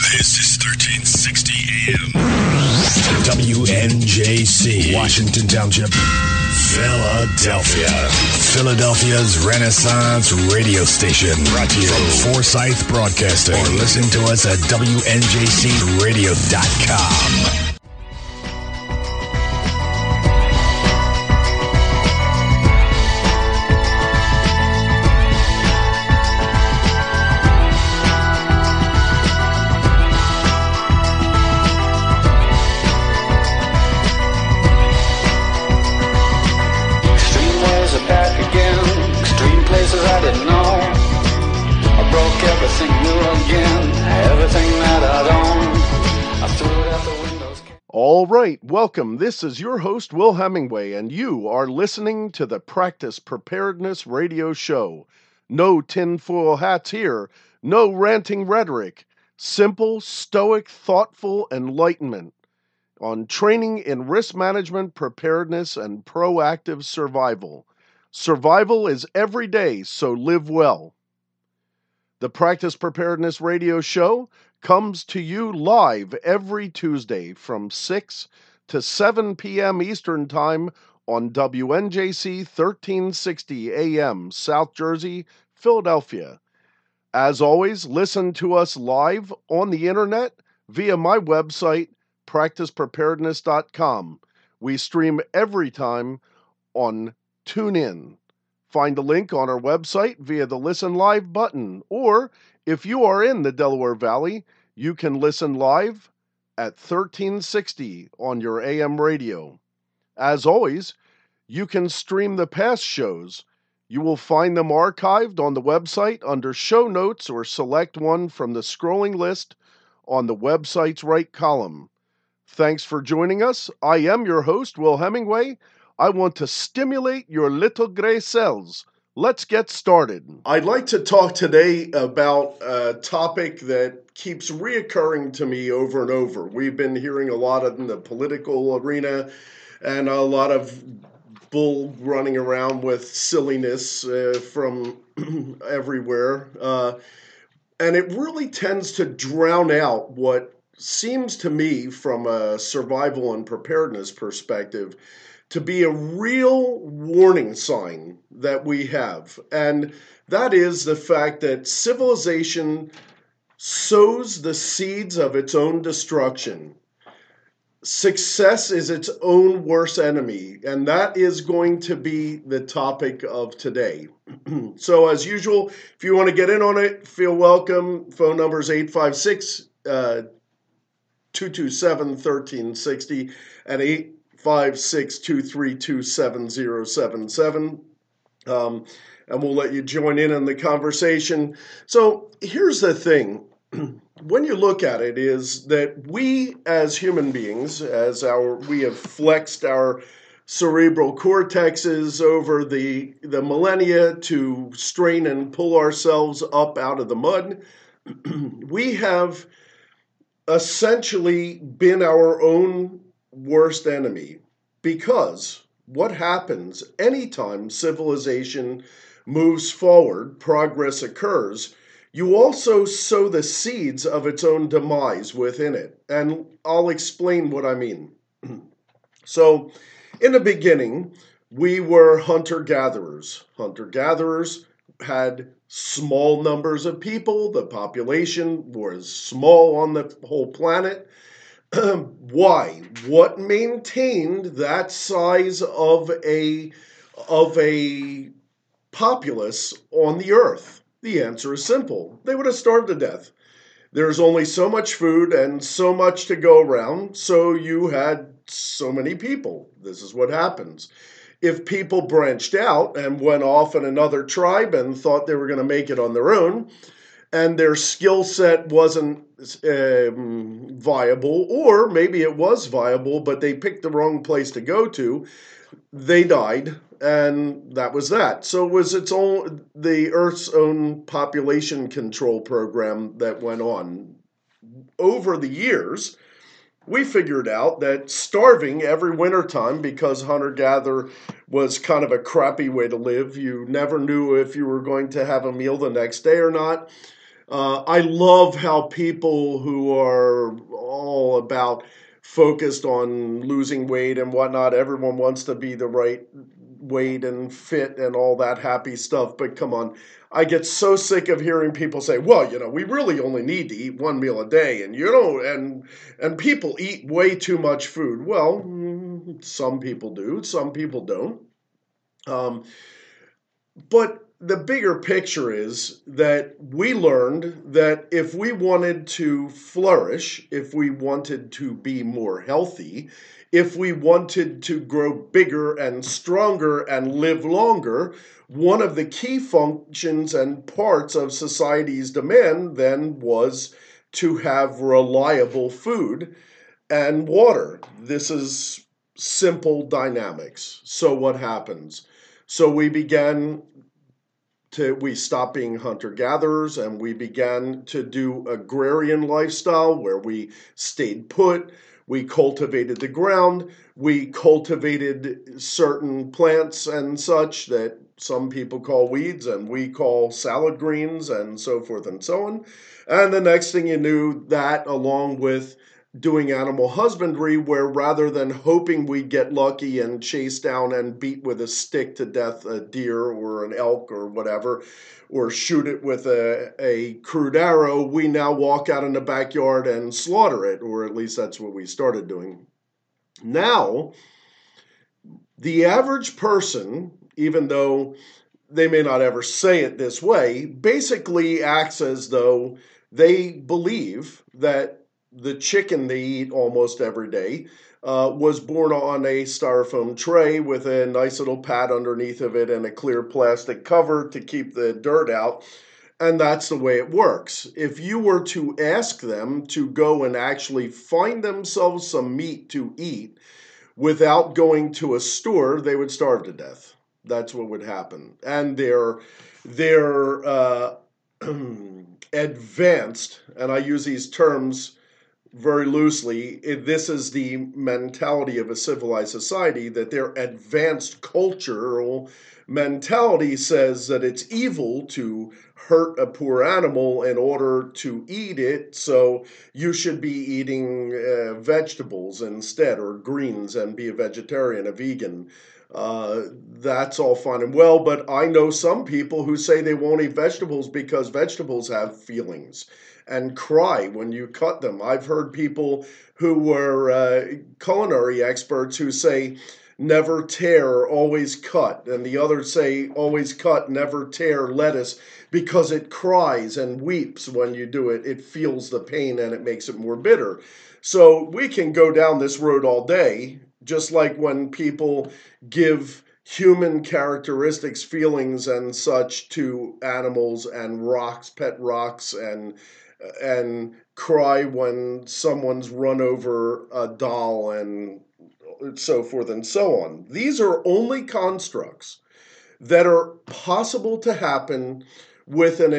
This is 1360 AM. WNJC, Washington Township, Philadelphia. Philadelphia's Renaissance radio station. Brought to you from Forsyth Broadcasting. Or listen to us at WNJCradio.com. All right, welcome. This is your host, Will Hemingway, and you are listening to the Practice Preparedness Radio Show. No tinfoil hats here, no ranting rhetoric, simple, stoic, thoughtful enlightenment on training in risk management, preparedness, and proactive survival. Survival is every day, so live well. The Practice Preparedness Radio Show comes to you live every Tuesday from 6 to 7 p.m. Eastern Time on WNJC 1360 AM, South Jersey, Philadelphia. As always, listen to us live on the internet via my website, practicepreparedness.com. We stream every time on TuneIn. Find a link on our website via the Listen Live button, or if you are in the Delaware Valley, you can listen live at 1360 on your AM radio. As always, you can stream the past shows. You will find them archived on the website under show notes or select one from the scrolling list on the website's right column. Thanks for joining us. I am your host, Will Hemingway. I want to stimulate your little gray cells. Let's get started. I'd like to talk today about a topic that keeps reoccurring to me over and over. We've been hearing a lot in the political arena and a lot of bull running around with silliness from everywhere. And it really tends to drown out what seems to me, from a survival and preparedness perspective, to be a real warning sign that we have. And that is the fact that civilization sows the seeds of its own destruction. Success is its own worst enemy, and that is going to be the topic of today. So as usual, if you want to get in on it, feel welcome. Phone number is 856-227-1360 and 856-232-7077. And we'll let you join in on the conversation. So here's the thing. When you look at it, is that we as human beings, we have flexed our cerebral cortexes over the millennia to strain and pull ourselves up out of the mud. We have essentially been our own worst enemy, because what happens anytime civilization moves forward, progress occurs, you also sow the seeds of its own demise within it. And I'll explain what I mean. So, in the beginning, we were hunter-gatherers. Hunter-gatherers had small numbers of people. The population was small on the whole planet. Why? What maintained that size of a populace on the earth? The answer is simple. They would have starved to death. There's only so much food and so much to go around, so you had so many people. This is what happens. If people branched out and went off in another tribe and thought they were going to make it on their own, and their skill set wasn't viable, or maybe it was viable, but they picked the wrong place to go to, they died, and that was that. So it was the Earth's own population control program that went on. Over the years, we figured out that starving every wintertime, because hunter-gatherer was kind of a crappy way to live, you never knew if you were going to have a meal the next day or not. I love how people who are all about focused on losing weight and whatnot, everyone wants to be the right weight and fit and all that happy stuff. But come on, I get so sick of hearing people say, well, we really only need to eat one meal a day, and and people eat way too much food. Well, some people do, some people don't. Um, but the bigger picture is that we learned that if we wanted to flourish, if we wanted to be more healthy, if we wanted to grow bigger and stronger and live longer, one of the key functions and parts of society's demand then was to have reliable food and water. This is simple dynamics. So what happens? So we stopped being hunter gatherers and we began to do agrarian lifestyle where we stayed put. We cultivated the ground. We cultivated certain plants and such that some people call weeds and we call salad greens and so forth and so on. And the next thing you knew, that along with doing animal husbandry, where rather than hoping we'd get lucky and chase down and beat with a stick to death a deer or an elk or whatever, or shoot it with a crude arrow, we now walk out in the backyard and slaughter it, or at least that's what we started doing. Now, the average person, even though they may not ever say it this way, basically acts as though they believe that the chicken they eat almost every day was born on a styrofoam tray with a nice little pad underneath of it and a clear plastic cover to keep the dirt out. And that's the way it works. If you were to ask them to go and actually find themselves some meat to eat without going to a store, they would starve to death. That's what would happen. And they're advanced, and I use these terms very loosely, this is the mentality of a civilized society, that their advanced cultural mentality says that it's evil to hurt a poor animal in order to eat it, so you should be eating vegetables instead, or greens, and be a vegetarian, a vegan. That's all fine and well, but I know some people who say they won't eat vegetables because vegetables have feelings and cry when you cut them. I've heard people who were culinary experts who say, never tear, always cut. And the others say, always cut, never tear lettuce because it cries and weeps when you do it. It feels the pain and it makes it more bitter. So we can go down this road all day, just like when people give human characteristics, feelings, and such to animals and rocks, pet rocks, and cry when someone's run over a doll and so forth and so on. These are only constructs that are possible to happen within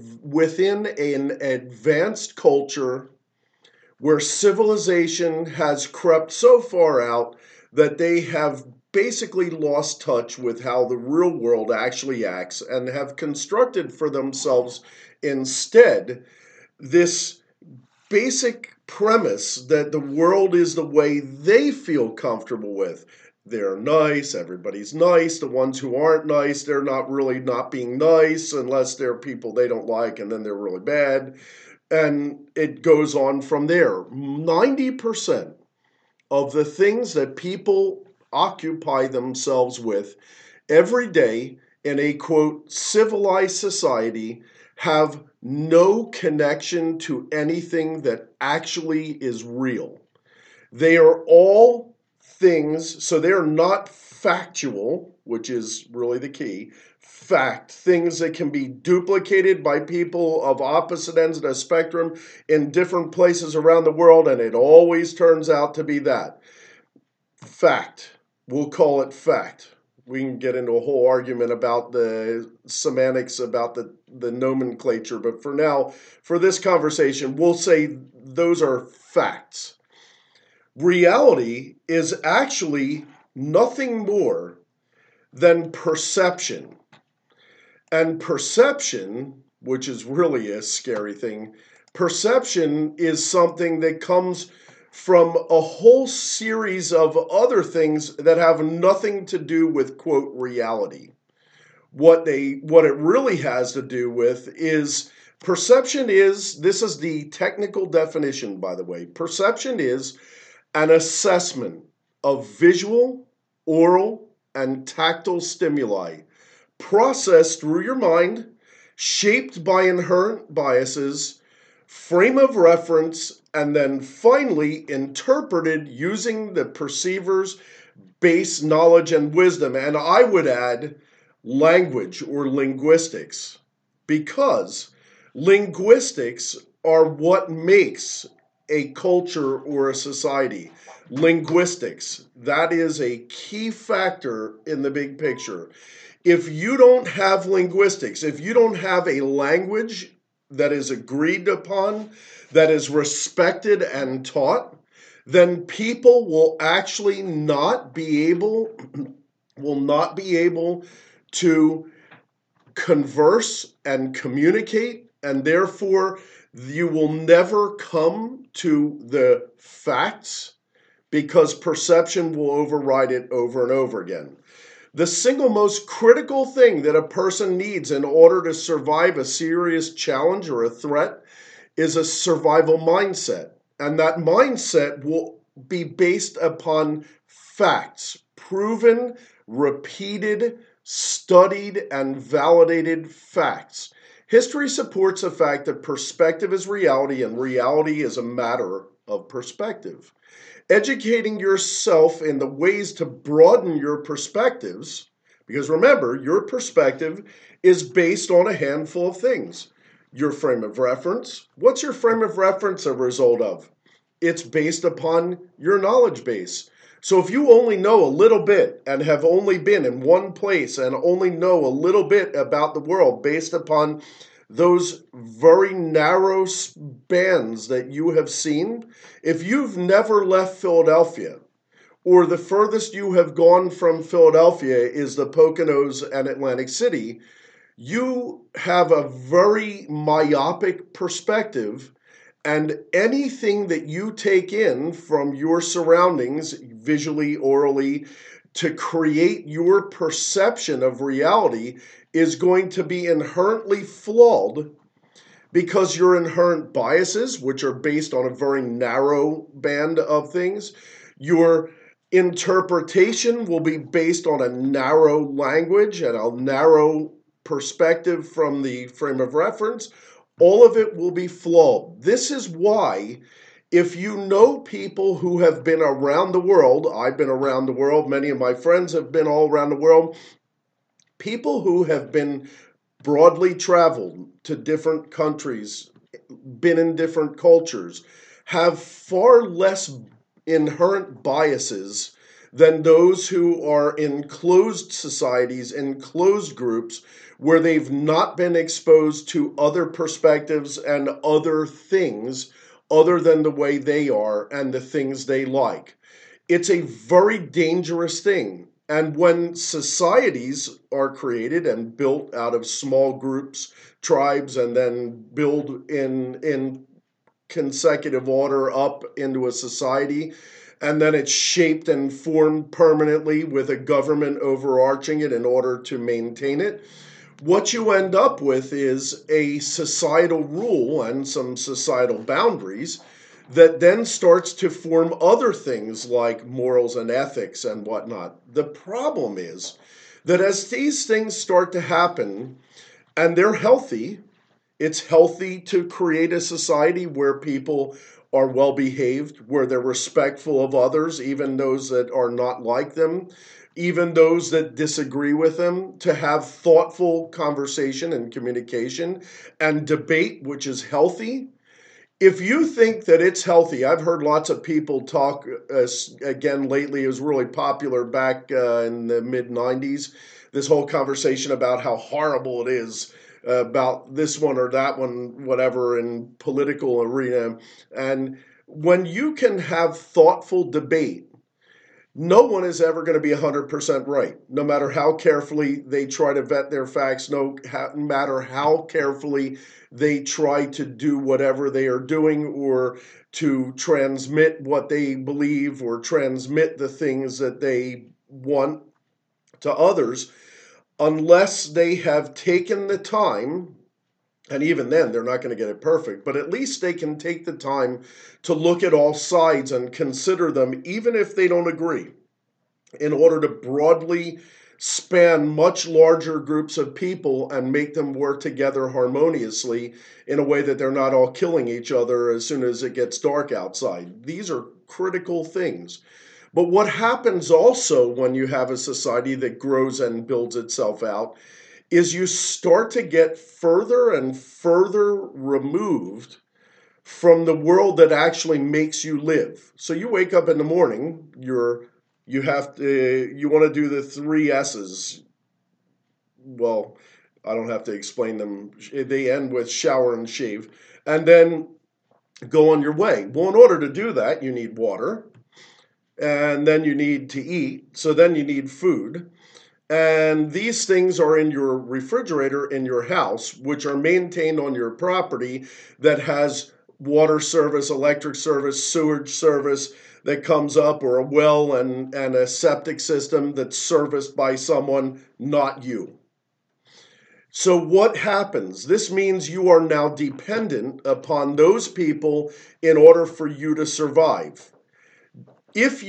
an advanced culture where civilization has crept so far out that they have basically lost touch with how the real world actually acts and have constructed for themselves instead this basic premise that the world is the way they feel comfortable with. They're nice, everybody's nice. The ones who aren't nice, they're not really not being nice unless they're people they don't like and then they're really bad. And it goes on from there. 90% of the things that people occupy themselves with every day in a, quote, civilized society have no connection to anything that actually is real. They are all things, so they're not factual, which is really the key. Fact, things that can be duplicated by people of opposite ends of the spectrum in different places around the world, and it always turns out to be that. Fact. We'll call it fact. We can get into a whole argument about the semantics, about the nomenclature, but for now, for this conversation, we'll say those are facts. Reality is actually nothing more than perception. And perception which is really a scary thing. Perception is something that comes from a whole series of other things that have nothing to do with, quote, reality. What it really has to do with is perception is, this is the technical definition, by the way. Perception is an assessment of visual, oral, and tactile stimuli processed through your mind, shaped by inherent biases, frame of reference, and then finally interpreted using the perceiver's base knowledge and wisdom. And I would add language or linguistics, because linguistics are what makes a culture or a society. Linguistics, that is a key factor in the big picture. If you don't have linguistics, if you don't have a language that is agreed upon, that is respected and taught, then people will actually not be able to converse and communicate, and therefore you will never come to the facts because perception will override it over and over again. The single most critical thing that a person needs in order to survive a serious challenge or a threat is a survival mindset. And that mindset will be based upon facts, proven, repeated, studied, and validated facts. History supports the fact that perspective is reality, and reality is a matter of perspective. Educating yourself in the ways to broaden your perspectives, because remember, your perspective is based on a handful of things. Your frame of reference. What's your frame of reference a result of? It's based upon your knowledge base. So if you only know a little bit and have only been in one place and only know a little bit about the world based upon those very narrow bands that you have seen, if you've never left Philadelphia, or the furthest you have gone from Philadelphia is the Poconos and Atlantic City, you have a very myopic perspective, and anything that you take in from your surroundings, visually, orally, to create your perception of reality is going to be inherently flawed, because your inherent biases, which are based on a very narrow band of things, your interpretation will be based on a narrow language and a narrow perspective from the frame of reference. All of it will be flawed. This is why, if you know people who have been around the world, I've been around the world, many of my friends have been all around the world, people who have been broadly traveled to different countries, been in different cultures, have far less inherent biases than those who are in closed societies, in closed groups, where they've not been exposed to other perspectives and other things other than the way they are and the things they like. It's a very dangerous thing. And when societies are created and built out of small groups, tribes, and then build in consecutive order up into a society, and then it's shaped and formed permanently with a government overarching it in order to maintain it, what you end up with is a societal rule and some societal boundaries that then starts to form other things like morals and ethics and whatnot. The problem is that as these things start to happen, and they're healthy, it's healthy to create a society where people are well behaved, where they're respectful of others, even those that are not like them, even those that disagree with them, to have thoughtful conversation and communication and debate, which is healthy. If you think that it's healthy, I've heard lots of people talk, again lately, it was really popular back in the mid-90s, this whole conversation about how horrible it is about this one or that one, whatever, in political arena. And when you can have thoughtful debate, No one is ever going to be 100% right, no matter how carefully they try to vet their facts, no matter how carefully they try to do whatever they are doing or to transmit what they believe or transmit the things that they want to others, unless they have taken the time. And even then, they're not going to get it perfect, but at least they can take the time to look at all sides and consider them, even if they don't agree, in order to broadly span much larger groups of people and make them work together harmoniously in a way that they're not all killing each other as soon as it gets dark outside. These are critical things. But what happens also when you have a society that grows and builds itself out is you start to get further and further removed from the world that actually makes you live. So you wake up in the morning, you want to do the 3 S's. Well, I don't have to explain them. They end with shower and shave, and then go on your way. Well, in order to do that, you need water, and then you need to eat. So then you need food. And these things are in your refrigerator in your house, which are maintained on your property that has water service, electric service, sewage service that comes up, or a well and a septic system that's serviced by someone, not you. So what happens? This means you are now dependent upon those people in order for you to survive. If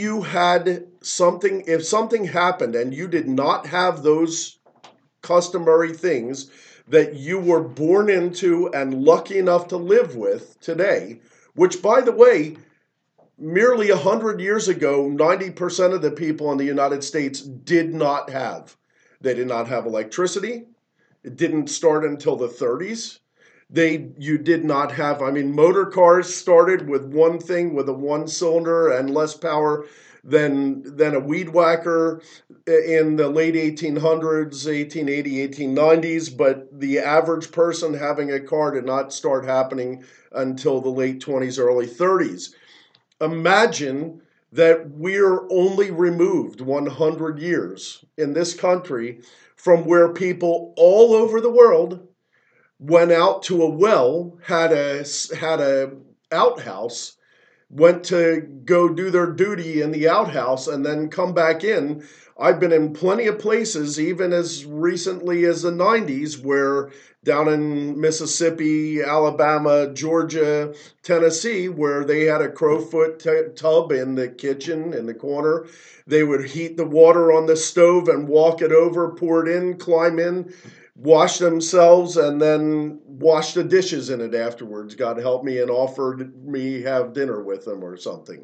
something happened and you did not have those customary things that you were born into and lucky enough to live with today, which, by the way, merely 100 years ago, 90% of the people in the United States did not have. They did not have electricity. It didn't start until the 30s. You did not have, motor cars started with one thing, with a 1-cylinder and less power than a weed whacker in the late 1800s, 1880, 1890s. But the average person having a car did not start happening until the late 20s, early 30s. Imagine that we're only removed 100 years in this country from where people all over the world went out to a well, had a outhouse, went to go do their duty in the outhouse, and then come back in. I've been in plenty of places, even as recently as the 90s, where down in Mississippi, Alabama, Georgia, Tennessee, where they had a crowfoot tub in the kitchen in the corner. They would heat the water on the stove and walk it over, pour it in, climb in, wash themselves, and then wash the dishes in it afterwards, God help me, and offered me have dinner with them or something.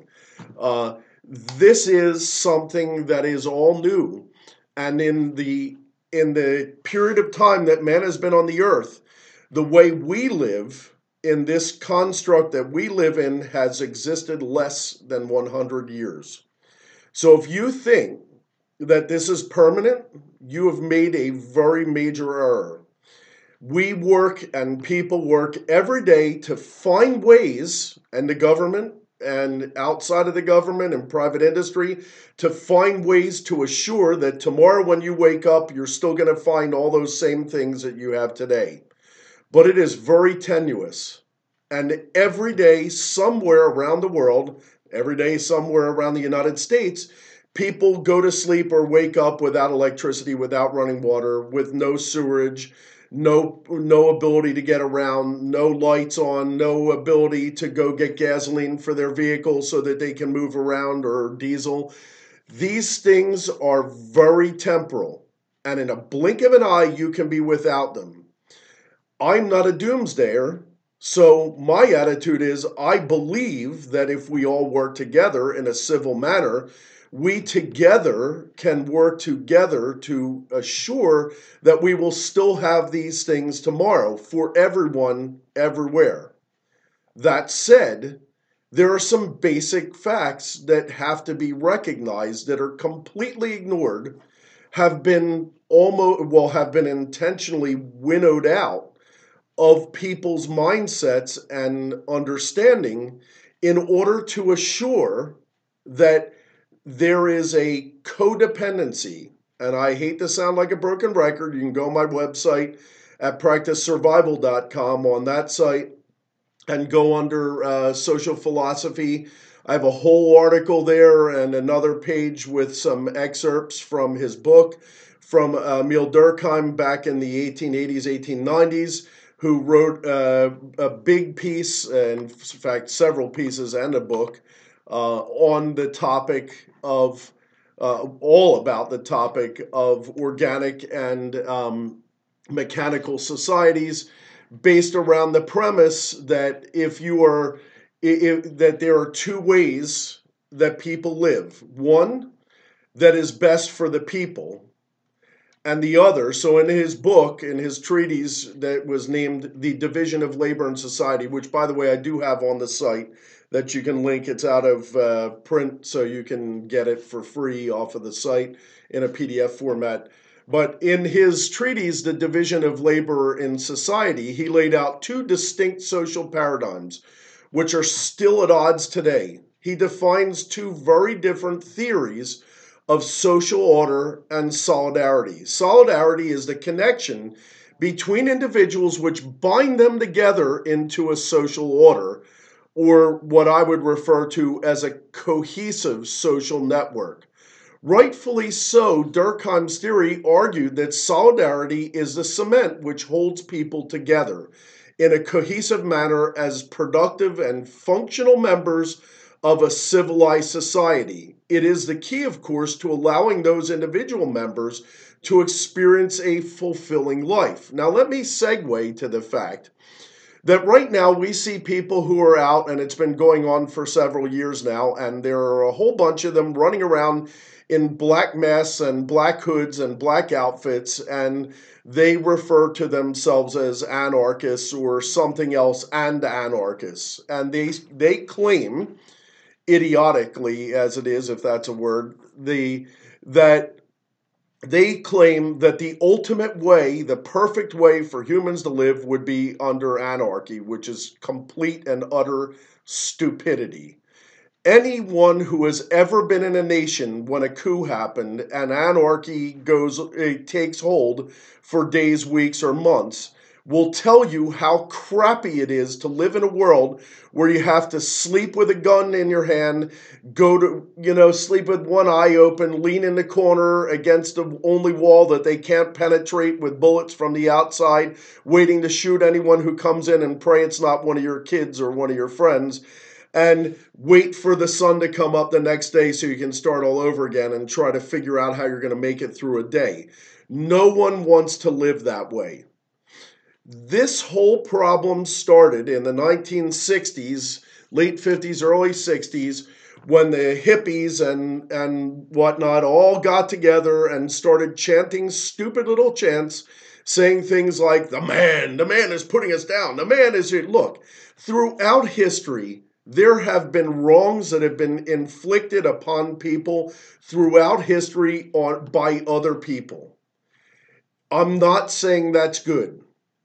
This is something that is all new. And in the period of time that man has been on the earth, the way we live in this construct that we live in has existed less than 100 years. So if you think that this is permanent, you have made a very major error. We work and people work every day to find ways, and the government and outside of the government and private industry, to find ways to assure that tomorrow when you wake up, you're still going to find all those same things that you have today. But it is very tenuous. And every day, somewhere around the world, every day, somewhere around the United States, people go to sleep or wake up without electricity, without running water, with no sewerage, no ability to get around, no lights on, no ability to go get gasoline for their vehicle so that they can move around, or diesel. These things are very temporal, and in a blink of an eye, you can be without them. I'm not a doomsdayer, so my attitude is I believe that if we all work together in a civil manner, we together can work together to assure that we will still have these things tomorrow for everyone, everywhere. That said, there are some basic facts that have to be recognized that are completely ignored, have been intentionally winnowed out of people's mindsets and understanding in order to assure that there is a codependency, and I hate to sound like a broken record. You can go on my website at practicesurvival.com. On that site and go under social philosophy. I have a whole article there and another page with some excerpts from his book from Emil Durkheim back in the 1880s, 1890s, who wrote a big piece, and in fact several pieces and a book, on the topic of, all about the topic of organic and mechanical societies, based around the premise that that there are two ways that people live. One that is best for the people, and the other. So in his book, in his treatise that was named The Division of Labor and Society, which, by the way, I do have on the site that you can link. It's out of print, so you can get it for free off of the site in a PDF format. But in his treatise, The Division of Labor in Society, he laid out two distinct social paradigms, which are still at odds today. He defines two very different theories of social order and solidarity. Solidarity is the connection between individuals which bind them together into a social order, or what I would refer to as a cohesive social network. Rightfully so, Durkheim's theory argued that solidarity is the cement which holds people together in a cohesive manner as productive and functional members of a civilized society. It is the key, of course, to allowing those individual members to experience a fulfilling life. Now, let me segue to the fact that right now we see people who are out, and it's been going on for several years now, and there are a whole bunch of them running around in black masks and black hoods and black outfits, and they refer to themselves as anarchists or something else, and anarchists. And they claim, idiotically as it is, if that's a word, that they claim that the ultimate way, the perfect way for humans to live would be under anarchy, which is complete and utter stupidity. Anyone who has ever been in a nation when a coup happened and anarchy takes hold for days, weeks, or months will tell you how crappy it is to live in a world where you have to sleep with a gun in your hand, sleep with one eye open, lean in the corner against the only wall that they can't penetrate with bullets from the outside, waiting to shoot anyone who comes in, and pray it's not one of your kids or one of your friends, and wait for the sun to come up the next day so you can start all over again and try to figure out how you're going to make it through a day. No one wants to live that way. This whole problem started in the 1960s, late 50s, early 60s, when the hippies and whatnot all got together and started chanting stupid little chants, saying things like, the man is putting us down, the man is here. Look, throughout history, there have been wrongs that have been inflicted upon people throughout history by other people. I'm not saying that's good.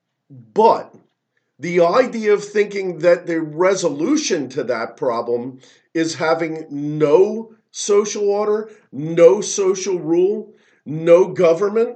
But the idea of thinking that the resolution to that problem is having no social order, no social rule, no government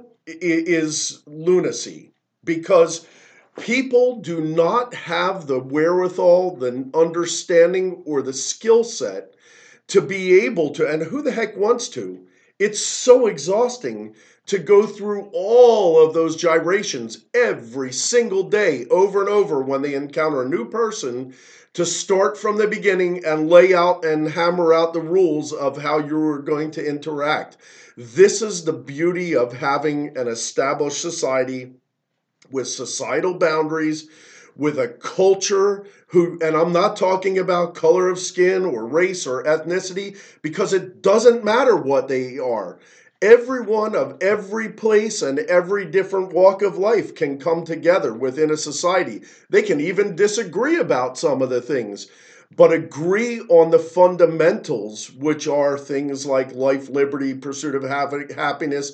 is lunacy, because people do not have the wherewithal, the understanding, or the skill set to be able to, and who the heck wants to? It's so exhausting to go through all of those gyrations every single day, over and over, when they encounter a new person, to start from the beginning and lay out and hammer out the rules of how you're going to interact. This is the beauty of having an established society with societal boundaries, with a culture and I'm not talking about color of skin or race or ethnicity, because it doesn't matter what they are. Everyone of every place and every different walk of life can come together within a society. They can even disagree about some of the things, but agree on the fundamentals, which are things like life, liberty, pursuit of happiness,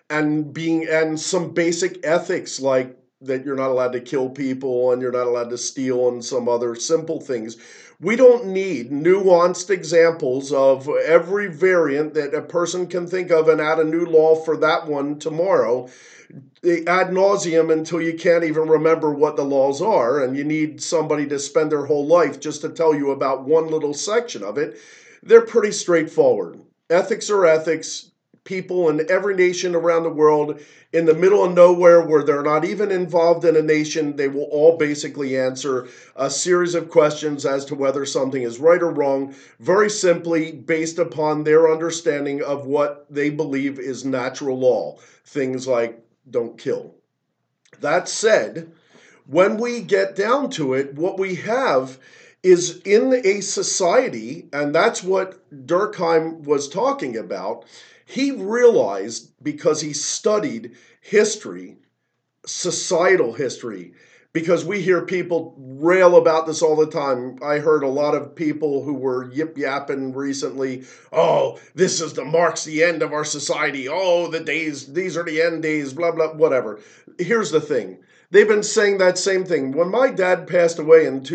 and some basic ethics like that you're not allowed to kill people and you're not allowed to steal and some other simple things. We don't need nuanced examples of every variant that a person can think of and add a new law for that one tomorrow ad nauseum until you can't even remember what the laws are, and you need somebody to spend their whole life just to tell you about one little section of it. They're pretty straightforward. Ethics are ethics. People in every nation around the world, in the middle of nowhere where they're not even involved in a nation, they will all basically answer a series of questions as to whether something is right or wrong, very simply based upon their understanding of what they believe is natural law. Things like don't kill. That said, when we get down to it, what we have is in a society, and that's what Durkheim was talking about. He realized, because he studied history, societal history, because we hear people rail about this all the time. I heard a lot of people who were yip-yapping recently, oh, this marks the end of our society. Oh, these are the end days, blah, blah, whatever. Here's the thing. They've been saying that same thing. When my dad passed away in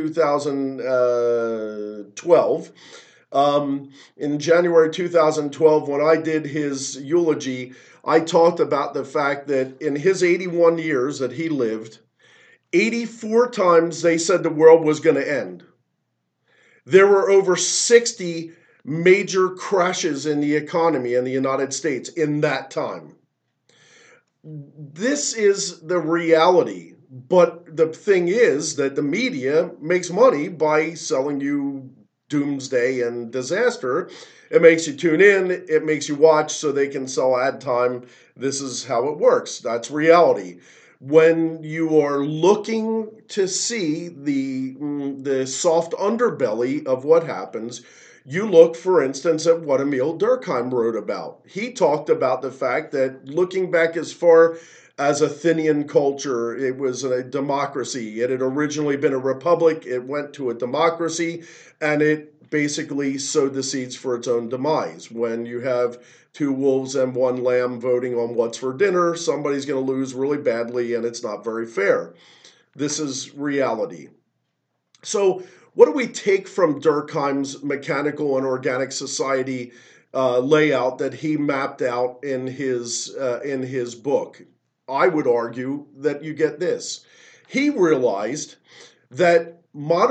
2012, in January 2012, when I did his eulogy, I talked about the fact that in his 81 years that he lived, 84 times they said the world was going to end. There were over 60 major crashes in the economy in the United States in that time. This is the reality. But the thing is that the media makes money by selling you doomsday and disaster. It makes you tune in, it makes you watch so they can sell ad time. This is how it works. That's reality. When you are looking to see the soft underbelly of what happens, you look, for instance, at what Emile Durkheim wrote about. He talked about the fact that looking back as far as Athenian culture, it was a democracy. It had originally been a republic. It went to a democracy, and it basically sowed the seeds for its own demise. When you have two wolves and one lamb voting on what's for dinner, somebody's going to lose really badly, and it's not very fair. This is reality. So what do we take from Durkheim's mechanical and organic society layout that he mapped out in his book? I would argue that you get this. He realized that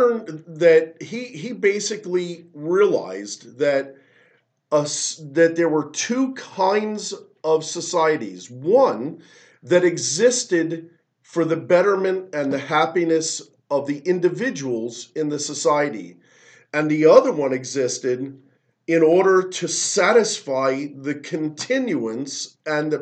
he basically realized that that there were two kinds of societies. One that existed for the betterment and the happiness of the individuals in the society, and the other one existed in order to satisfy the continuance and the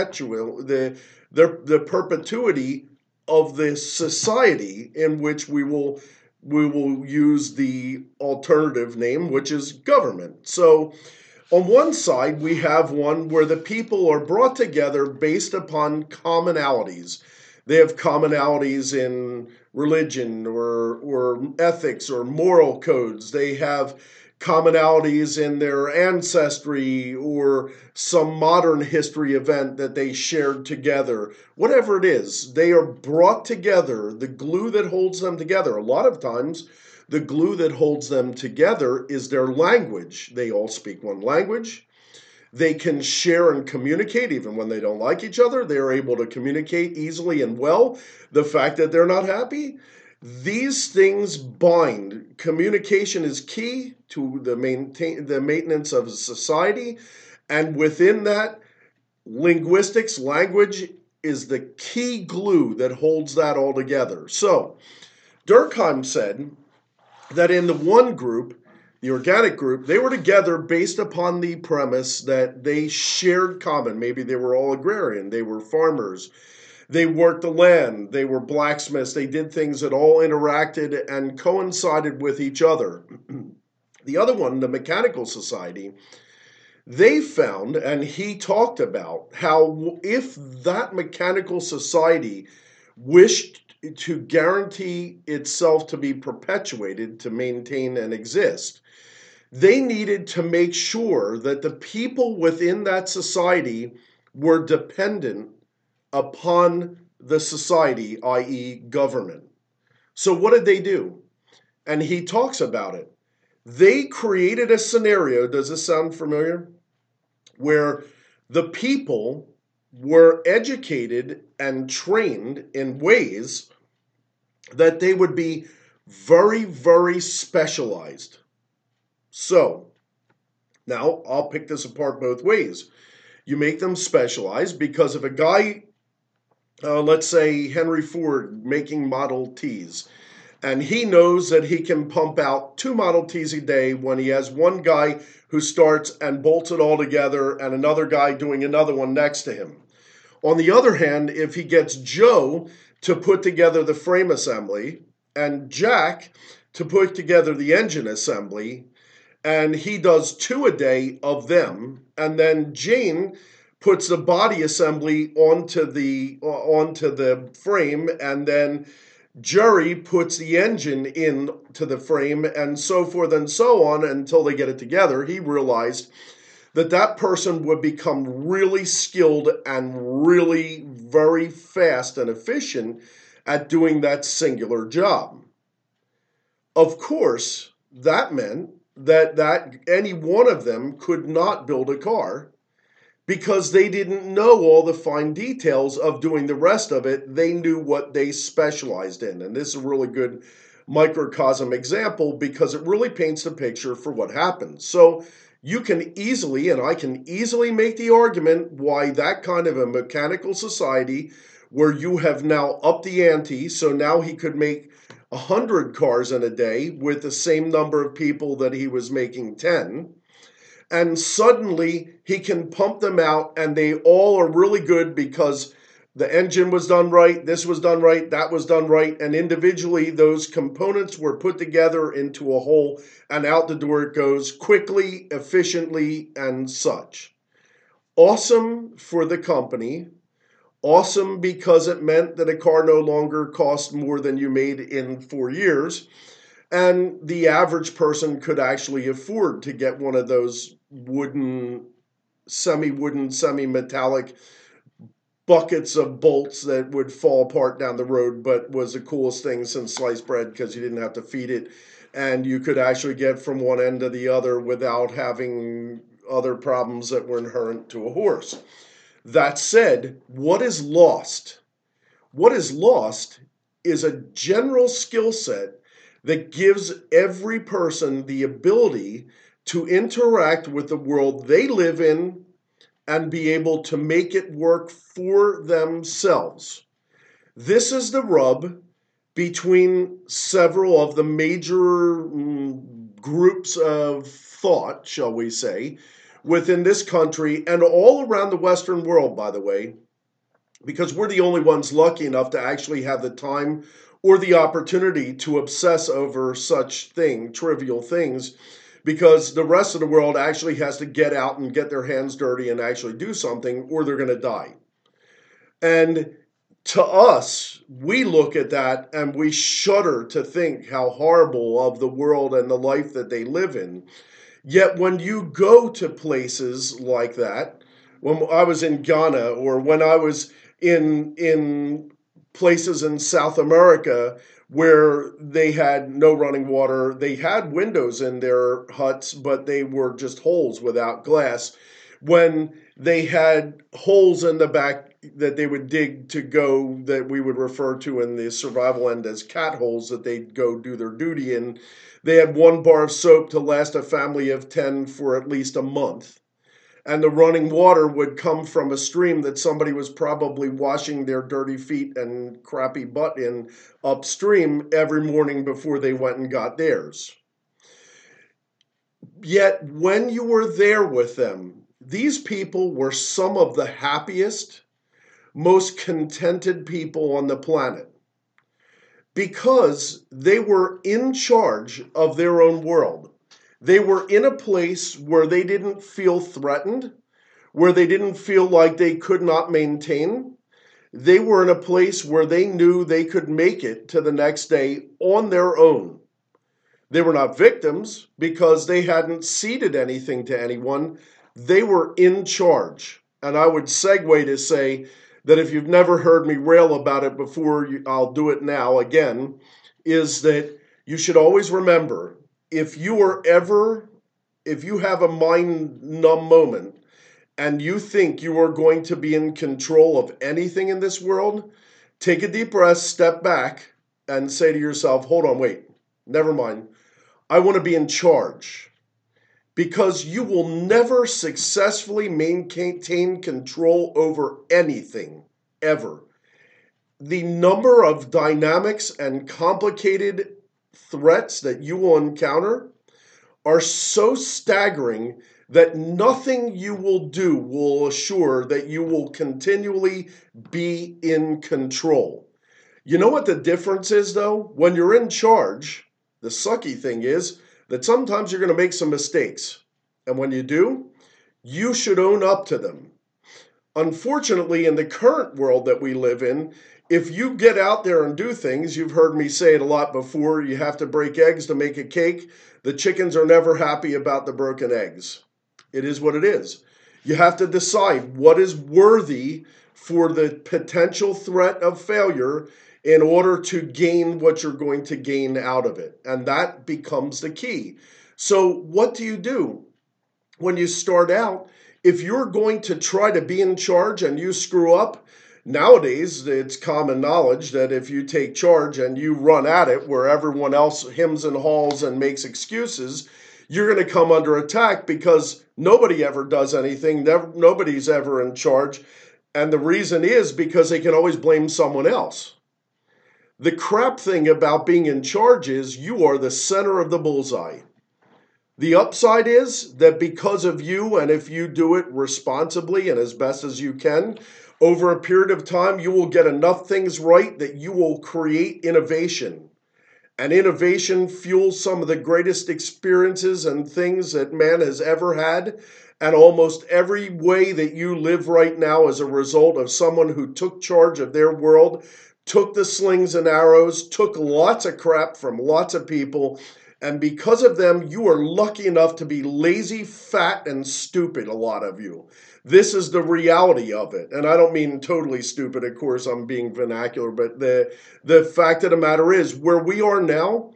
perpetuity of the society in which we will use the alternative name, which is government. So on one side, we have one where the people are brought together based upon commonalities. They have commonalities in religion or ethics or moral codes. They have commonalities in their ancestry or some modern history event that they shared together. Whatever it is, they are brought together. The glue that holds them together, a lot of times, the glue that holds them together is their language. They all speak one language. They can share and communicate even when they don't like each other. They are able to communicate easily and well. The fact that they're not happy, these things bind. Communication is key to the maintenance of a society, and within that, language is the key glue that holds that all together. So, Durkheim said that in the one group, the organic group, they were together based upon the premise that they shared common. Maybe they were all agrarian, they were farmers, they worked the land, they were blacksmiths, they did things that all interacted and coincided with each other. The other one, the mechanical society, they found, and he talked about, how if that mechanical society wished to guarantee itself to be perpetuated, to maintain and exist, they needed to make sure that the people within that society were dependent upon the society, i.e. government. So what did they do? and he talks about it. They created a scenario, does this sound familiar? Where the people were educated and trained in ways that they would be very, very specialized. So, now I'll pick this apart both ways. You make them specialized because if a guy, let's say Henry Ford, making Model Ts, and he knows that he can pump out 2 Model Ts a day when he has one guy who starts and bolts it all together and another guy doing another one next to him. On the other hand, if he gets Joe to put together the frame assembly and Jack to put together the engine assembly, and he does 2 a day of them, and then Jane puts the body assembly onto the frame, and then Jerry puts the engine into the frame, and so forth and so on until they get it together, he realized that that person would become really skilled and really very fast and efficient at doing that singular job. Of course, that meant that any one of them could not build a car because they didn't know all the fine details of doing the rest of it. They knew what they specialized in. And this is a really good microcosm example because it really paints the picture for what happens. So you can easily, and I can easily make the argument why that kind of a mechanical society where you have now upped the ante, so now he could make 100 cars in a day with the same number of people that he was making 10. And suddenly he can pump them out and they all are really good because the engine was done right, this was done right, that was done right, and individually those components were put together into a whole and out the door it goes quickly, efficiently, and such. Awesome for the company. Awesome because it meant that a car no longer cost more than you made in 4 years. And the average person could actually afford to get one of those wooden, semi-metallic buckets of bolts that would fall apart down the road, but was the coolest thing since sliced bread because you didn't have to feed it. And you could actually get from one end to the other without having other problems that were inherent to a horse. That said, what is lost? What is lost is a general skill set that gives every person the ability to interact with the world they live in and be able to make it work for themselves. This is the rub between several of the major groups of thought, shall we say, within this country and all around the Western world, by the way, because we're the only ones lucky enough to actually have the time or the opportunity to obsess over such trivial things, because the rest of the world actually has to get out and get their hands dirty and actually do something, or they're going to die. And to us, we look at that and we shudder to think how horrible of the world and the life that they live in. Yet when you go to places like that, when I was in Ghana or when I was in places in South America where they had no running water, they had windows in their huts, but they were just holes without glass. When they had holes in the back that they would dig to go, that we would refer to in the survival end as cat holes, that they'd go do their duty in. They had 1 bar of soap to last a family of 10 for at least a month. And the running water would come from a stream that somebody was probably washing their dirty feet and crappy butt in upstream every morning before they went and got theirs. Yet when you were there with them, these people were some of the happiest, most contented people on the planet, because they were in charge of their own world. They were in a place where they didn't feel threatened, where they didn't feel like they could not maintain. They were in a place where they knew they could make it to the next day on their own. They were not victims because they hadn't ceded anything to anyone. They were in charge. And I would segue to say that if you've never heard me rail about it before, I'll do it now again, is that you should always remember, if you have a mind numb moment and you think you are going to be in control of anything in this world, take a deep breath, step back, and say to yourself, hold on, wait, never mind. I want to be in charge. Because you will never successfully maintain control over anything, ever. The number of dynamics and complicated threats that you will encounter are so staggering that nothing you will do will assure that you will continually be in control. You know what the difference is, though? When you're in charge, the sucky thing is that sometimes you're going to make some mistakes. And when you do, you should own up to them. Unfortunately, in the current world that we live in, if you get out there and do things, you've heard me say it a lot before, you have to break eggs to make a cake. The chickens are never happy about the broken eggs. It is what it is. You have to decide what is worthy for the potential threat of failure in order to gain what you're going to gain out of it. And that becomes the key. So what do you do when you start out? If you're going to try to be in charge and you screw up, nowadays it's common knowledge that if you take charge and you run at it where everyone else hems and haws and makes excuses, you're going to come under attack because nobody ever does anything. Nobody's ever in charge. And the reason is because they can always blame someone else. The crap thing about being in charge is you are the center of the bullseye. The upside is that because of you, and if you do it responsibly and as best as you can, over a period of time, you will get enough things right that you will create innovation. And innovation fuels some of the greatest experiences and things that man has ever had. And almost every way that you live right now is a result of someone who took charge of their world, took the slings and arrows, took lots of crap from lots of people, and because of them, you are lucky enough to be lazy, fat, and stupid, a lot of you. This is the reality of it. And I don't mean totally stupid, of course, I'm being vernacular, but the fact of the matter is, where we are now,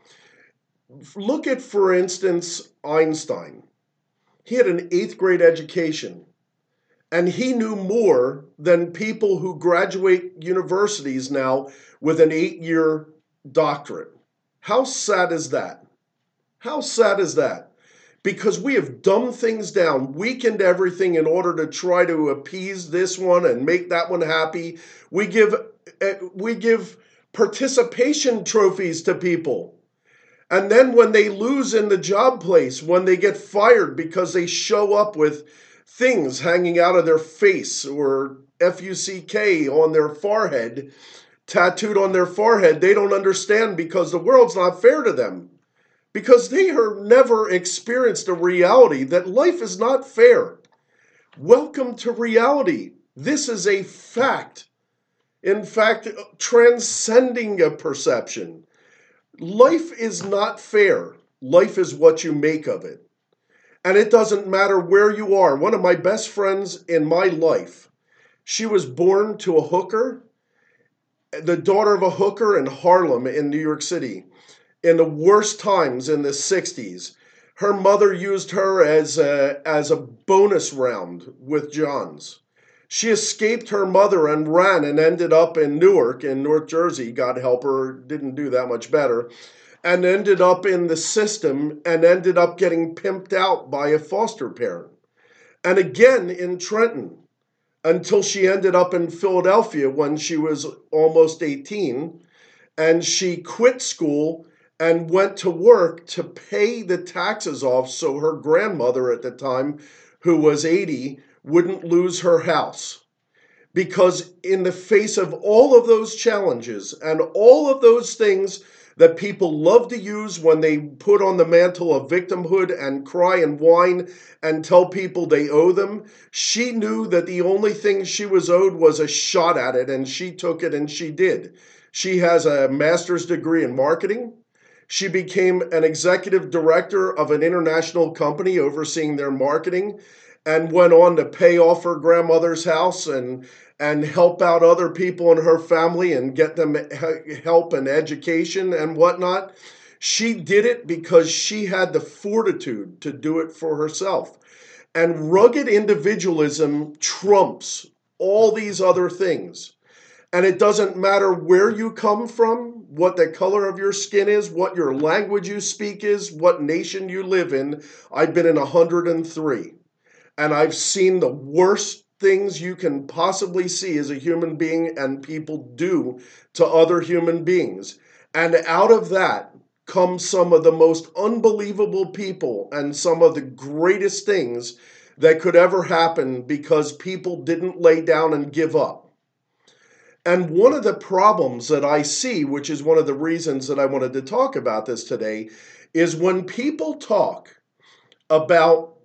look at, for instance, Einstein. He had an 8th grade education. And he knew more than people who graduate universities now with an 8-year doctorate. How sad is that? How sad is that? Because we have dumbed things down, weakened everything in order to try to appease this one and make that one happy. We give participation trophies to people. And then when they lose in the job place, when they get fired because they show up with things hanging out of their face or F-U-C-K on their forehead, tattooed on their forehead, they don't understand because the world's not fair to them. Because they have never experienced a reality that life is not fair. Welcome to reality. This is a fact. In fact, transcending a perception. Life is not fair. Life is what you make of it. And it doesn't matter where you are. One of my best friends in my life, she was born to a hooker, the daughter of a hooker in Harlem in New York City, in the worst times in the 60s. Her mother used her as a bonus round with Johns. She escaped her mother and ran and ended up in Newark in North Jersey. God help her, didn't do that much better. And ended up in the system and ended up getting pimped out by a foster parent. And again in Trenton, until she ended up in Philadelphia when she was almost 18. And she quit school and went to work to pay the taxes off so her grandmother at the time, who was 80, wouldn't lose her house. Because in the face of all of those challenges and all of those things that people love to use when they put on the mantle of victimhood and cry and whine and tell people they owe them, she knew that the only thing she was owed was a shot at it, and she took it and she did. She has a master's degree in marketing. She became an executive director of an international company overseeing their marketing and went on to pay off her grandmother's house and help out other people in her family and get them help and education and whatnot. She did it because she had the fortitude to do it for herself. And rugged individualism trumps all these other things. And it doesn't matter where you come from, what the color of your skin is, what your language you speak is, what nation you live in. I've been in 103, and I've seen the worst things you can possibly see as a human being and people do to other human beings. And out of that comes some of the most unbelievable people and some of the greatest things that could ever happen because people didn't lay down and give up. And one of the problems that I see, which is one of the reasons that I wanted to talk about this today, is when people talk about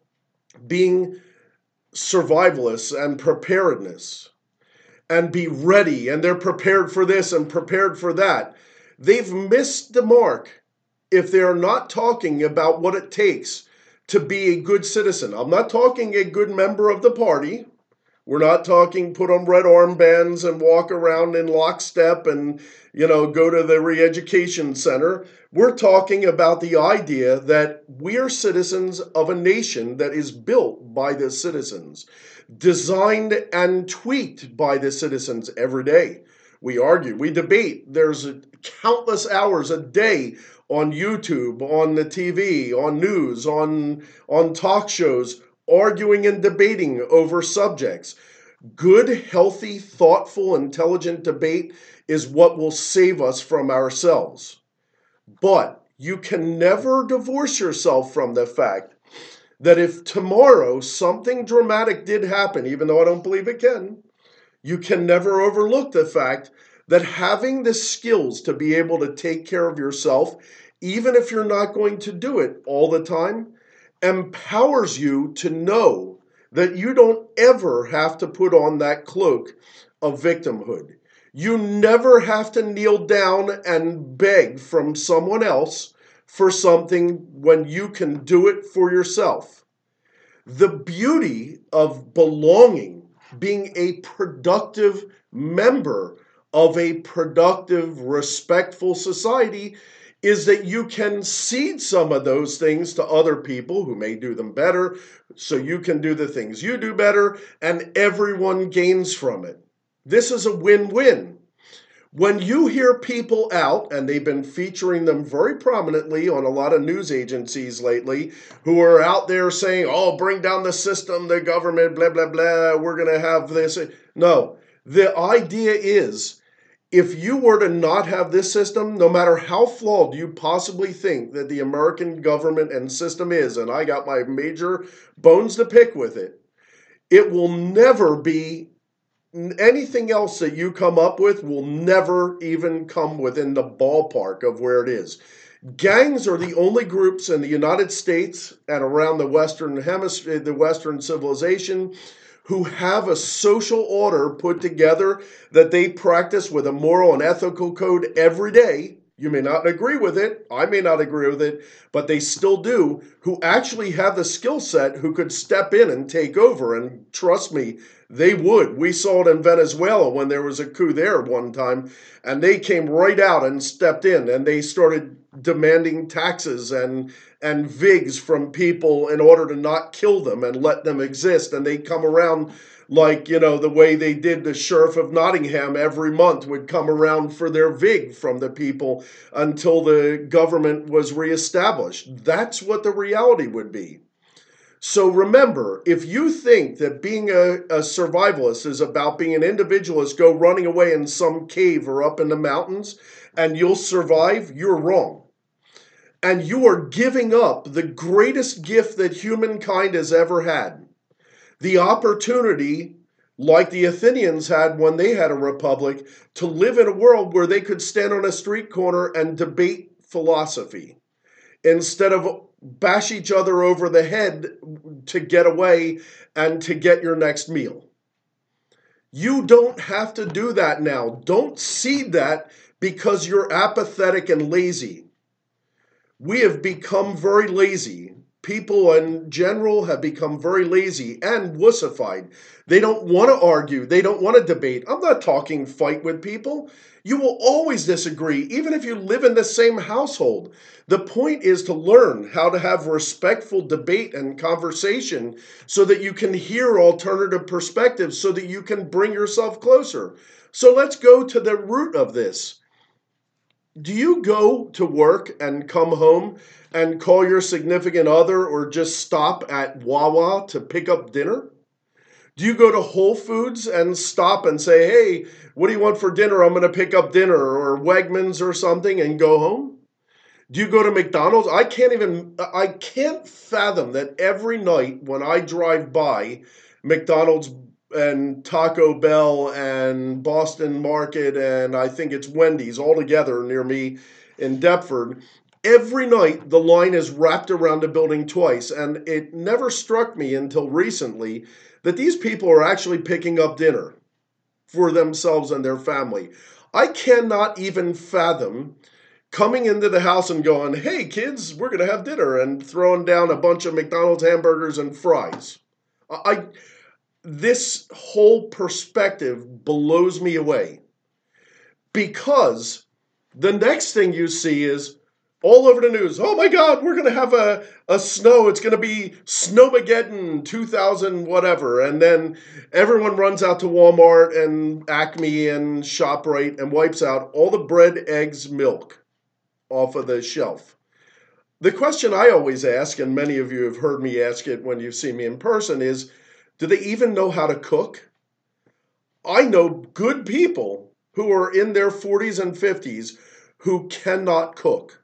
being survivalists and preparedness and be ready, and they're prepared for this and prepared for that, they've missed the mark if they're not talking about what it takes to be a good citizen. I'm not talking a good member of the party. We're not talking put on red armbands and walk around in lockstep and, go to the re-education center. We're talking about the idea that we are citizens of a nation that is built by the citizens, designed and tweaked by the citizens every day. We argue, we debate. There's countless hours a day on YouTube, on the TV, on news, on talk shows, arguing and debating over subjects. Good, healthy, thoughtful, intelligent debate is what will save us from ourselves. But you can never divorce yourself from the fact that if tomorrow something dramatic did happen, even though I don't believe it you can never overlook the fact that having the skills to be able to take care of yourself, even if you're not going to do it all the time, empowers you to know that you don't ever have to put on that cloak of victimhood. You never have to kneel down and beg from someone else for something when you can do it for yourself. The beauty of belonging, being a productive member of a productive, respectful society, is that you can cede some of those things to other people who may do them better, so you can do the things you do better, and everyone gains from it. This is a win-win. When you hear people out, and they've been featuring them very prominently on a lot of news agencies lately, who are out there saying, bring down the system, the government, blah, blah, blah, we're going to have this. No, the idea is, if you were to not have this system, no matter how flawed you possibly think that the American government and system is, and I got my major bones to pick with it, it will never be, anything else that you come up with will never even come within the ballpark of where it is. Gangs are the only groups in the United States and around the Western Hemisphere, the Western civilization, who have a social order put together that they practice with a moral and ethical code every day. You may not agree with it. I may not agree with it, but they still do, who actually have the skill set who could step in and take over. And trust me, they would. We saw it in Venezuela when there was a coup there one time, and they came right out and stepped in, and they started demanding taxes and VIGs from people in order to not kill them and let them exist. And they come around like, the way they did the Sheriff of Nottingham every month would come around for their VIG from the people until the government was reestablished. That's what the reality would be. So remember, if you think that being a survivalist is about being an individualist, go running away in some cave or up in the mountains and you'll survive, you're wrong. And you are giving up the greatest gift that humankind has ever had. The opportunity, like the Athenians had when they had a republic, to live in a world where they could stand on a street corner and debate philosophy instead of bash each other over the head to get away and to get your next meal. You don't have to do that now. Don't cede that because you're apathetic and lazy. We have become very lazy. people in general have become very lazy and wussified. They don't want to argue. They don't want to debate. I'm not talking fight with people. You will always disagree, even if you live in the same household. The point is to learn how to have respectful debate and conversation so that you can hear alternative perspectives, so that you can bring yourself closer. So let's go to the root of this. Do you go to work and come home and call your significant other or just stop at Wawa to pick up dinner? Do you go to Whole Foods and stop and say, hey, what do you want for dinner? I'm going to pick up dinner, or Wegmans or something, and go home? Do you go to McDonald's? I can't fathom that every night when I drive by McDonald's and Taco Bell and Boston Market, and I think it's Wendy's all together near me in Deptford, every night the line is wrapped around the building twice. And it never struck me until recently that these people are actually picking up dinner for themselves and their family. I cannot even fathom coming into the house and going, hey kids, we're going to have dinner, and throwing down a bunch of McDonald's hamburgers and fries. This whole perspective blows me away, because the next thing you see is all over the news, oh my God, we're going to have a snow. It's going to be Snowmageddon 2000 whatever. And then everyone runs out to Walmart and Acme and ShopRite and wipes out all the bread, eggs, milk off of the shelf. The question I always ask, and many of you have heard me ask it when you've seen me in person, is, do they even know how to cook? I know good people who are in their 40s and 50s who cannot cook.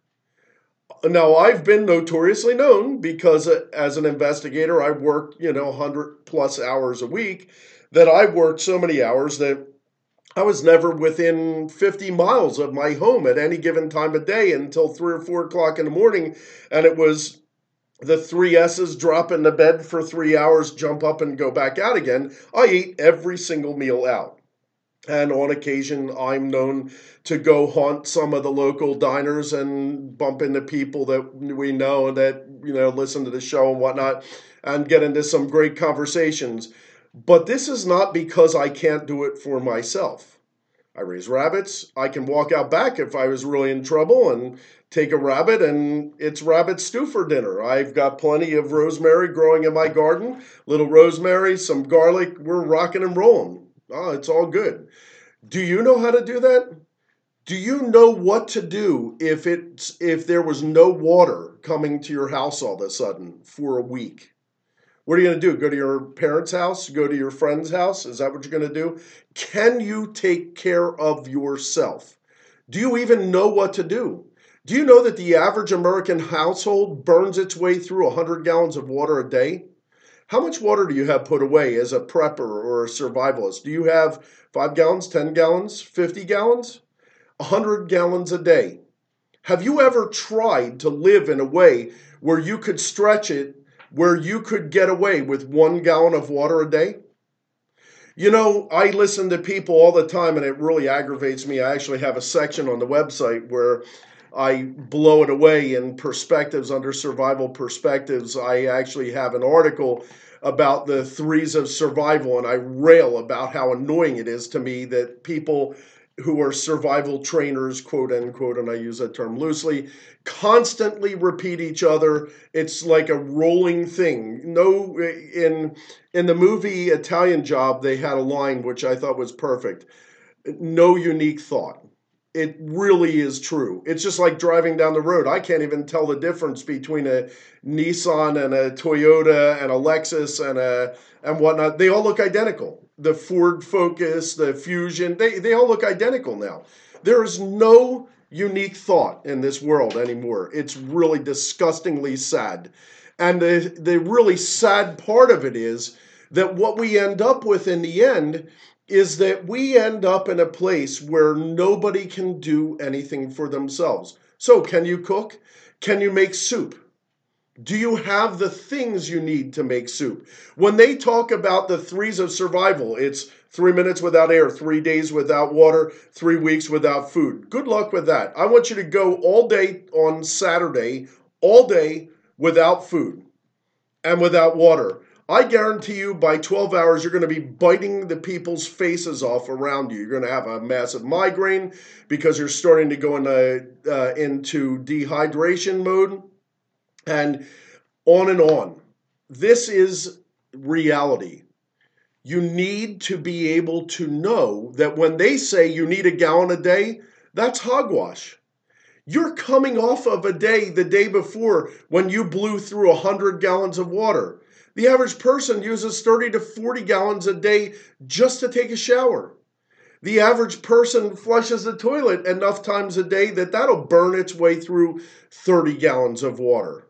Now, I've been notoriously known, because as an investigator, I worked, 100 plus hours a week, that I worked so many hours that I was never within 50 miles of my home at any given time of day until 3 or 4 o'clock in the morning. And it was the 3 S's: drop into bed for 3 hours, jump up and go back out again. I eat every single meal out. And on occasion, I'm known to go haunt some of the local diners and bump into people that we know and that, listen to the show and whatnot, and get into some great conversations. But this is not because I can't do it for myself. I raise rabbits. I can walk out back if I was really in trouble and take a rabbit, and it's rabbit stew for dinner. I've got plenty of rosemary growing in my garden, little rosemary, some garlic. We're rocking and rolling. Oh, it's all good. Do you know how to do that? Do you know what to do if there was no water coming to your house all of a sudden for a week? What are you going to do? Go to your parents' house? Go to your friend's house? Is that what you're going to do? Can you take care of yourself? Do you even know what to do? Do you know that the average American household burns its way through 100 gallons of water a day? How much water do you have put away as a prepper or a survivalist? Do you have 5 gallons, 10 gallons, 50 gallons? 100 gallons a day. Have you ever tried to live in a way where you could stretch it, where you could get away with 1 gallon of water a day? I listen to people all the time, and it really aggravates me. I actually have a section on the website where I blow it away in perspectives under survival perspectives. I actually have an article about the 3s of survival, and I rail about how annoying it is to me that people who are survival trainers, quote unquote, and I use that term loosely, constantly repeat each other. It's like a rolling thing. No, in the movie Italian Job, they had a line which I thought was perfect. No unique thought. It really is true. It's just like driving down the road. I can't even tell the difference between a Nissan and a Toyota and a Lexus and whatnot. They all look identical. The Ford Focus, the Fusion, they all look identical now. There is no unique thought in this world anymore. It's really disgustingly sad. And the really sad part of it is that what we end up with in the end is that we end up in a place where nobody can do anything for themselves. So, can you cook? Can you make soup? Do you have the things you need to make soup? When they talk about the 3s of survival, it's 3 minutes without air, 3 days without water, 3 weeks without food. Good luck with that. I want you to go all day on Saturday, all day, without food and without water, I guarantee you by 12 hours, you're going to be biting the people's faces off around you. You're going to have a massive migraine because you're starting to go into dehydration mode, and on and on. This is reality. You need to be able to know that when they say you need a gallon a day, that's hogwash. You're coming off of a day the day before when you blew through 100 gallons of water. The average person uses 30 to 40 gallons a day just to take a shower. The average person flushes the toilet enough times a day that that'll burn its way through 30 gallons of water.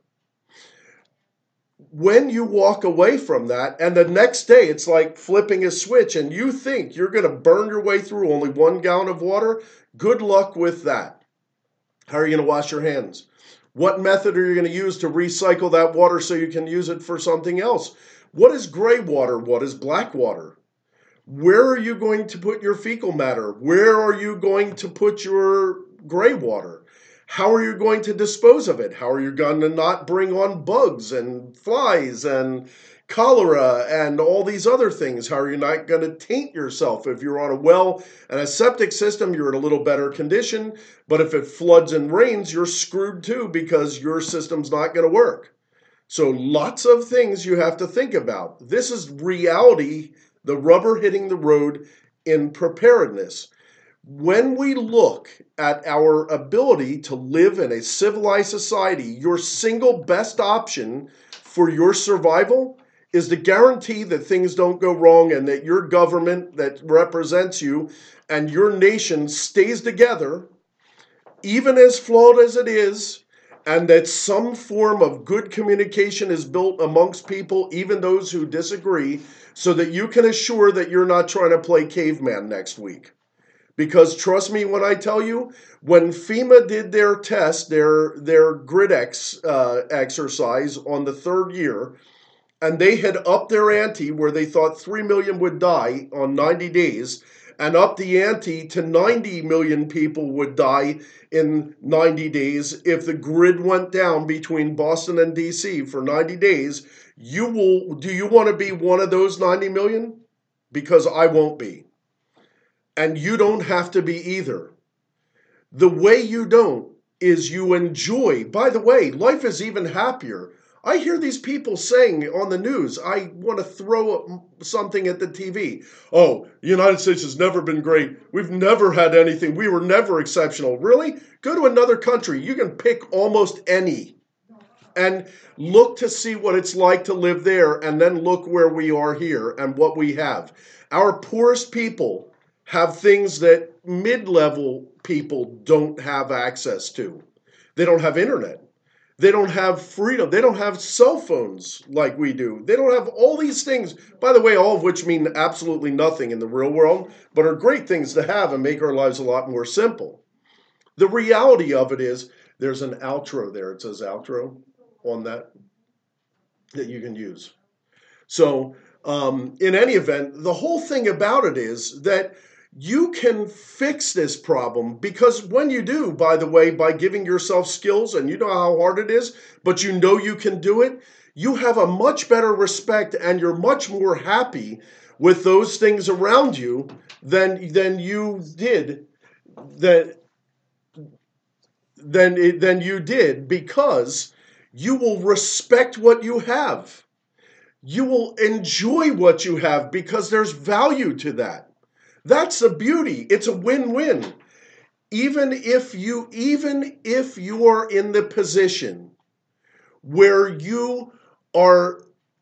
When you walk away from that, and the next day it's like flipping a switch, and you think you're going to burn your way through only 1 gallon of water, good luck with that. How are you going to wash your hands? What method are you going to use to recycle that water so you can use it for something else? What is gray water? What is black water? Where are you going to put your fecal matter? Where are you going to put your gray water? How are you going to dispose of it? How are you going to not bring on bugs and flies and cholera and all these other things? How are you not going to taint yourself? If you're on a well and a septic system, you're in a little better condition. But if it floods and rains, you're screwed too because your system's not going to work. So lots of things you have to think about. This is reality, the rubber hitting the road in preparedness. When we look at our ability to live in a civilized society, your single best option for your survival is to guarantee that things don't go wrong and that your government that represents you and your nation stays together, even as flawed as it is, and that some form of good communication is built amongst people, even those who disagree, so that you can assure that you're not trying to play caveman next week. Because trust me when I tell you, when FEMA did their test, their GridX exercise on the third year, and they had upped their ante where they thought 3 million would die on 90 days, and upped the ante to 90 million people would die in 90 days. If the grid went down between Boston and DC for 90 days, do you want to be one of those 90 million? Because I won't be. And you don't have to be either. The way you don't is you enjoy. By the way, life is even happier. I hear these people saying on the news, I want to throw something at the TV. Oh, the United States has never been great. We've never had anything. We were never exceptional. Really? Go to another country. You can pick almost any. And look to see what it's like to live there, and then look where we are here and what we have. Our poorest people have things that mid-level people don't have access to. They don't have internet. They don't have freedom. They don't have cell phones like we do. They don't have all these things, by the way, all of which mean absolutely nothing in the real world, but are great things to have and make our lives a lot more simple. The reality of it is there's an outro there. It says outro on that you can use. So in any event, the whole thing about it is that you can fix this problem, because when you do, by the way, by giving yourself skills, and you know how hard it is, but you know you can do it, you have a much better respect and you're much more happy with those things around you than you did because you will respect what you have. You will enjoy what you have because there's value to that. That's the beauty. It's a win-win. Even if you are in the position where you are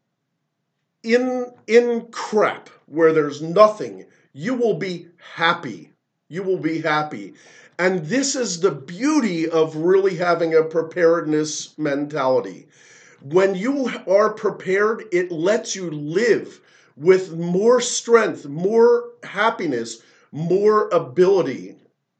in crap, where there's nothing, you will be happy. You will be happy. And this is the beauty of really having a preparedness mentality. When you are prepared, it lets you live with more strength, more happiness, more ability.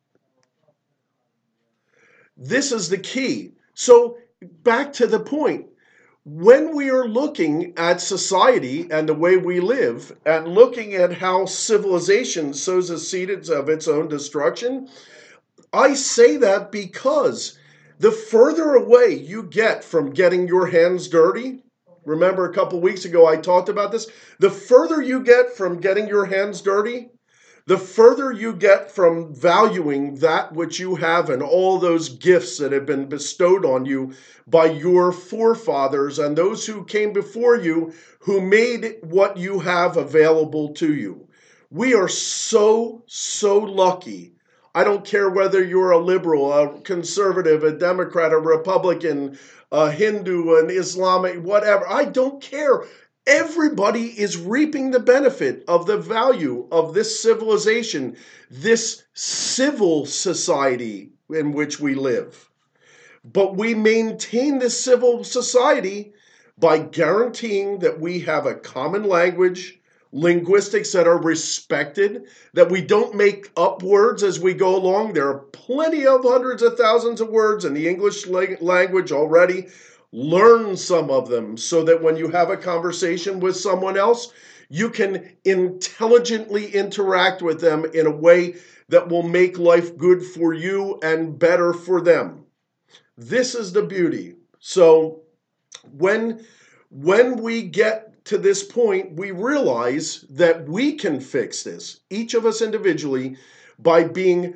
This is the key. So back to the point. When we are looking at society and the way we live and looking at how civilization sows the seeds of its own destruction, I say that because The further away you get from getting your hands dirty, remember a couple weeks ago I talked about this, the further you get from getting your hands dirty, the further you get from valuing that which you have and all those gifts that have been bestowed on you by your forefathers and those who came before you who made what you have available to you. We are so lucky. I don't care whether you're a liberal, a conservative, a Democrat, a Republican, a Hindu, an Islamic, whatever. I don't care. Everybody is reaping the benefit of the value of this civilization, this civil society in which we live. But we maintain this civil society by guaranteeing that we have a common language, linguistics that are respected, that we don't make up words as we go along. There are plenty of hundreds of thousands of words in the English language already. Learn some of them so that when you have a conversation with someone else, you can intelligently interact with them in a way that will make life good for you and better for them. This is the beauty. So when we get to this point, we realize that we can fix this, each of us individually, by being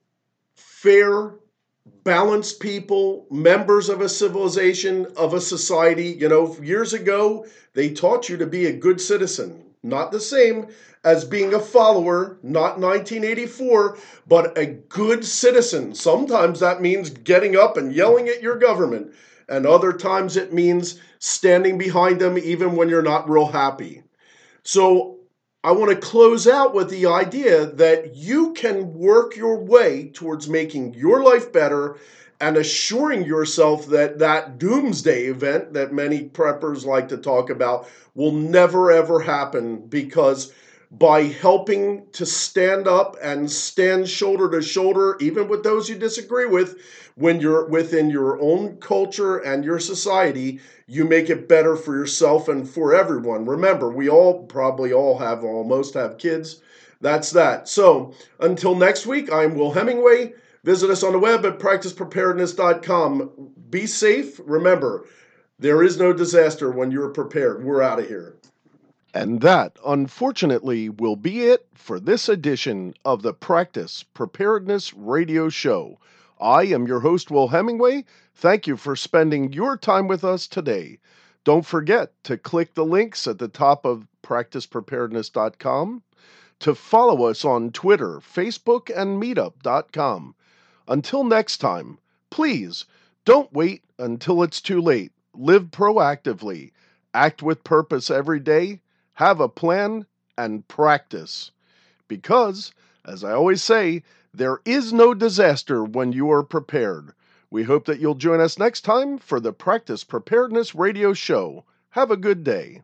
fair, balanced people, members of a civilization, of a society. You know, years ago, they taught you to be a good citizen. Not the same as being a follower, not 1984, but a good citizen. Sometimes that means getting up and yelling at your government, and other times it means standing behind them even when you're not real happy. So I want to close out with the idea that you can work your way towards making your life better and assuring yourself that that doomsday event that many preppers like to talk about will never ever happen, because by helping to stand up and stand shoulder to shoulder, even with those you disagree with, when you're within your own culture and your society, you make it better for yourself and for everyone. Remember, we all probably almost have kids. That's that. So until next week, I'm Will Hemingway. Visit us on the web at practicepreparedness.com. Be safe. Remember, there is no disaster when you're prepared. We're out of here. And that, unfortunately, will be it for this edition of the Practice Preparedness Radio Show. I am your host, Will Hemingway. Thank you for spending your time with us today. Don't forget to click the links at the top of practicepreparedness.com, to follow us on Twitter, Facebook, and meetup.com. Until next time, please don't wait until it's too late. Live proactively. Act with purpose every day. Have a plan and practice. Because, as I always say, there is no disaster when you are prepared. We hope that you'll join us next time for the Practice Preparedness Radio Show. Have a good day.